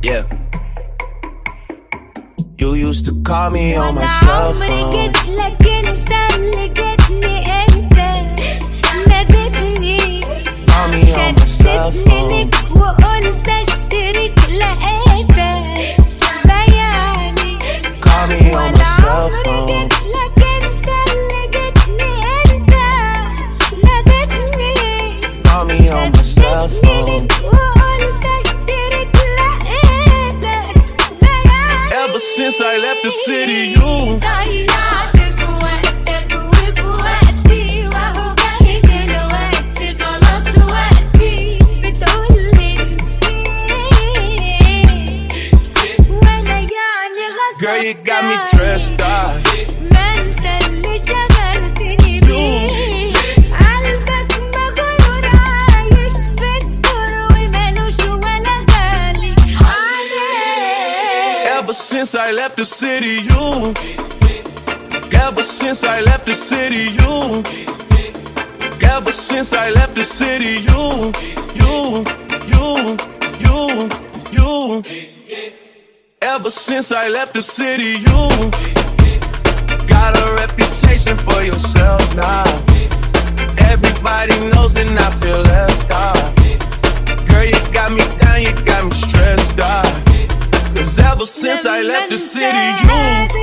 Yeah. You used to call me on my cell phone. عمري جيت لك انت اللي جيتني انت ناديتني Call me on my cell شدتني phone. لك وقلت اشترك لقيتك بياني Call me on my cell عمري phone. جيت لك انت اللي جيتني انت ناديتني Call me on my cell phone. وقلت اشترك لقيتك بياني Ever since I left the city, you ضيعتك وقتك وفي وقتي وهو جاي دلوقتي خلاص وقتي بتقولي نسيت وانا يعني غصب Girl, you got me dressed up. ما انت اللي شغلتني بيه قلبك مغرور عايش في الدور ومالوش ولا غالي عليك Ever since I left the city, you. Ever since I left the city, you. Ever since I left the city, you. Ever since I left the city, you. Got a reputation for yourself now. Everybody knows and I feel left out. Girl, you got me down, you got me stressed out. Cause ever since I left the city, you.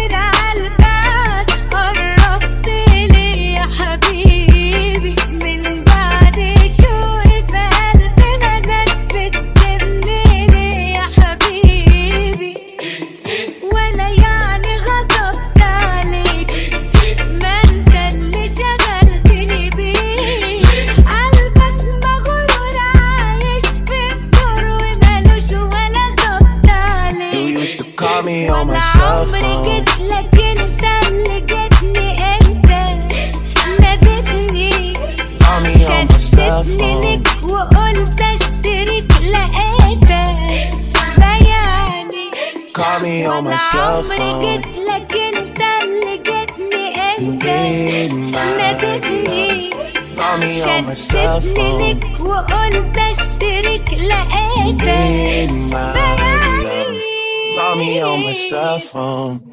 قربت لي يا حبيبي من بعد شوقي في قلبي مدد بتسيبني لي يا حبيبي ولا يعني غصبت عليك ما انت اللي شغلتني بيه قلبك مغرور عايش في الدور ومالوش ولا غصبت عليك You used to call me on my cell عمري phone. جيت لك انت اللي جيتني انت ناديتني Call me on my cell شدتني phone. لك وقلت اشترك لقيتك بياني Call me on my cell عمري phone. جيت لك انت اللي جيتني انت Need my ناديتني love. Call me on my cell شدتني phone. لك وقلت اشترك لقيتك Need my love. بياني Call me on my cell phone.